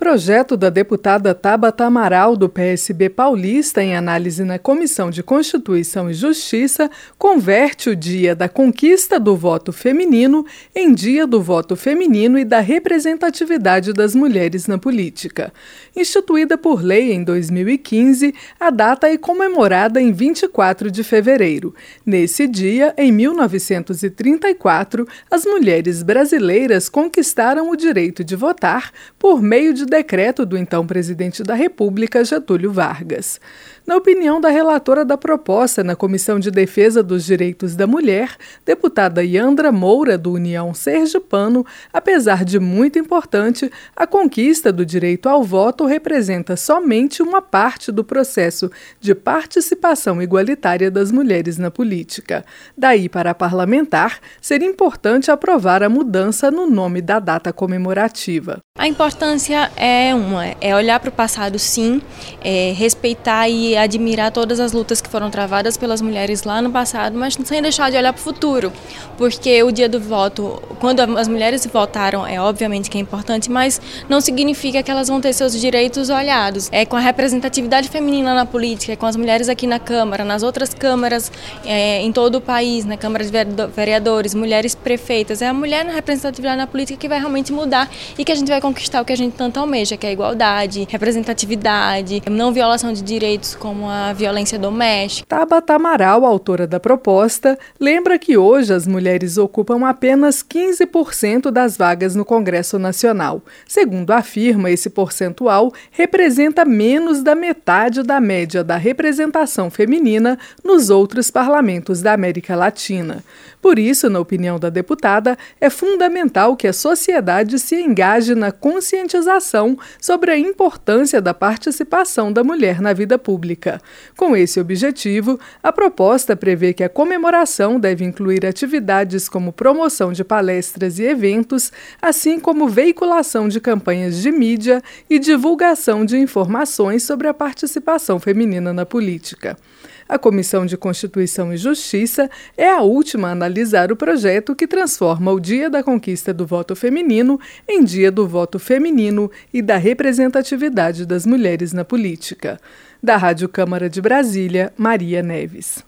Projeto da deputada Tabata Amaral, do PSB paulista, em análise na Comissão de Constituição e Justiça, converte o Dia da Conquista do Voto Feminino em Dia do Voto Feminino e da Representatividade das Mulheres na Política. Instituída por lei em 2015, a data é comemorada em 24 de fevereiro. Nesse dia, em 1934, as mulheres brasileiras conquistaram o direito de votar por meio de decreto do então presidente da República, Getúlio Vargas. Na opinião da relatora da proposta na Comissão de Defesa dos Direitos da Mulher, deputada Yandra Moura, do União Sergipano, apesar de muito importante, a conquista do direito ao voto representa somente uma parte do processo de participação igualitária das mulheres na política. Daí, para a parlamentar, seria importante aprovar a mudança no nome da data comemorativa. A importância é olhar para o passado, sim, respeitar e admirar todas as lutas que foram travadas pelas mulheres lá no passado, mas sem deixar de olhar para o futuro, porque o dia do voto, quando as mulheres votaram, obviamente que é importante, mas não significa que elas vão ter seus direitos olhados. É com a representatividade feminina na política, é com as mulheres aqui na Câmara, nas outras câmaras em todo o país, na Câmara de Vereadores, mulheres prefeitas, é a mulher na representatividade na política que vai realmente mudar e que a gente vai conquistar o que a gente tanto almeja, que é a igualdade, representatividade, não violação de direitos como a violência doméstica. Tabata Amaral, autora da proposta, lembra que hoje as mulheres ocupam apenas 15% das vagas no Congresso Nacional. Segundo afirma, esse percentual representa menos da metade da média da representação feminina nos outros parlamentos da América Latina. Por isso, na opinião da deputada, é fundamental que a sociedade se engaje na conscientização sobre a importância da participação da mulher na vida pública. Com esse objetivo, a proposta prevê que a comemoração deve incluir atividades como promoção de palestras e eventos, assim como veiculação de campanhas de mídia e divulgação de informações sobre a participação feminina na política. A Comissão de Constituição e Justiça é a última a analisar o projeto que transforma o Dia da Conquista do Voto Feminino em Dia do Voto Feminino e da Representatividade das Mulheres na Política. Da Rádio Câmara de Brasília, Maria Neves.